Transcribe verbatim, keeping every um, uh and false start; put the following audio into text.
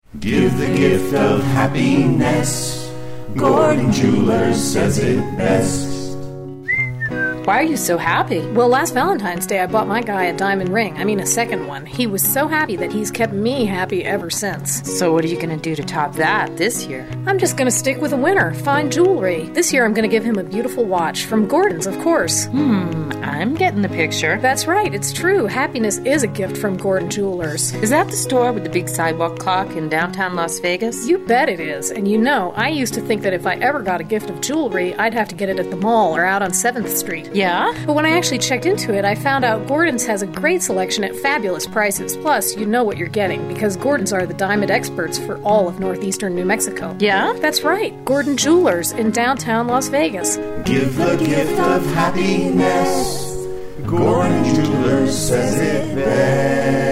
Give the gift of happiness. Gordon Jewelers says it best. Why are you so happy? Well, last Valentine's Day I bought my guy a diamond ring. I mean a second one. He was so happy that he's kept me happy ever since. So what are you going to do to top that this year? I'm just going to stick with a winner. Fine jewelry. This year I'm going to give him a beautiful watch. From Gordon's, of course. Hmm, I'm getting the picture. That's right. It's true. Happiness is a gift from Gordon Jewelers. Is that the store with the big sidewalk clock in downtown Las Vegas? You bet it is. And you know, I used to think that if I ever got a gift of jewelry, I'd have to get it at the mall or out on seventh street. Yeah? But when I actually checked into it, I found out Gordon's has a great selection at fabulous prices. Plus, you know what you're getting, because Gordon's are the diamond experts for all of northeastern New Mexico. Yeah? That's right. Gordon Jewelers in downtown Las Vegas. Give the gift of happiness. Gordon Jewelers says it best.